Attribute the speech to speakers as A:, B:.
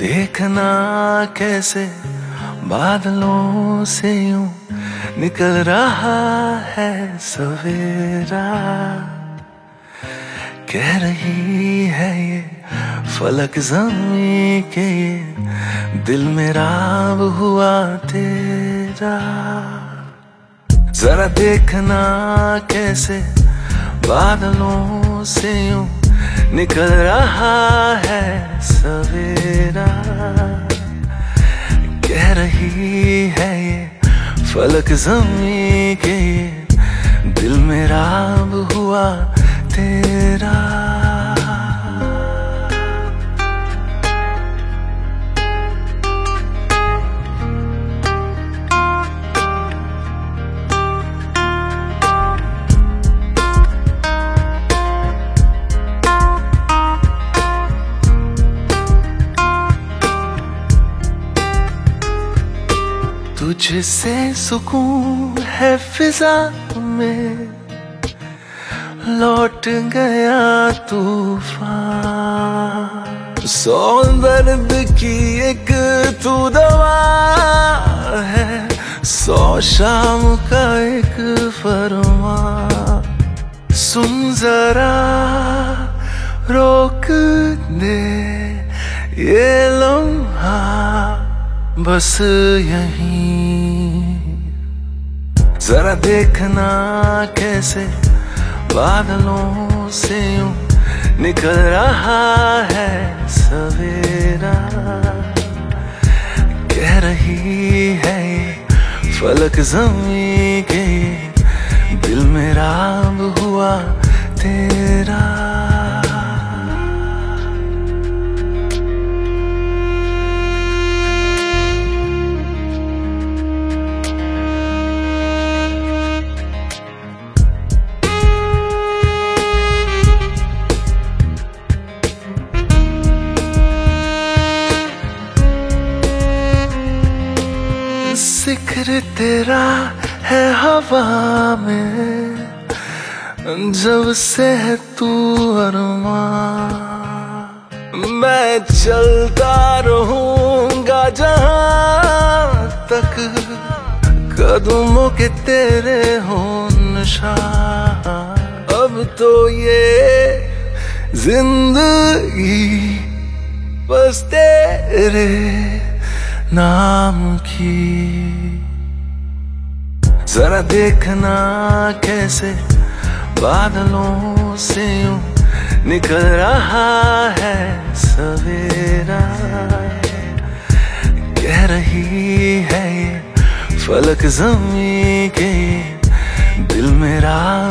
A: देखना कैसे बादलों से यूं निकल रहा है सवेरा। कह रही है ये फलक ज़मीं के ये दिल मेरा अब हुआ तेरा। जरा देखना कैसे बादलों से यूं निकल रहा है सवेरा। कह रही है ये फलक ज़मीं के ये दिल मेरा अब हुआ तेरा। तुझसे सुकून है फिजा में, लौट गया तूफान। सौ दर्द की एक तू दवा है, सौ शाम का एक फरमान। सुन जरा रोक दे ये लम्हा बस यहीं। जरा देखना कैसे बादलों से यूं निकल रहा है सवेरा। कह रही है ये फलक ज़मीं के ये दिल मेरा अब हुआ तेरा। जिक्र तेरा है हवा में, जब से है तू अरमां। मैं चलता रहूंगा जहां तक कदमों के तेरे हो निशान। अब तो ये जिंदगी बस तेरे नाम की। जरा देखना कैसे बादलों से यूं निकल रहा है सवेरा। कह रही है ये फलक ज़मीं के ये दिल मेरा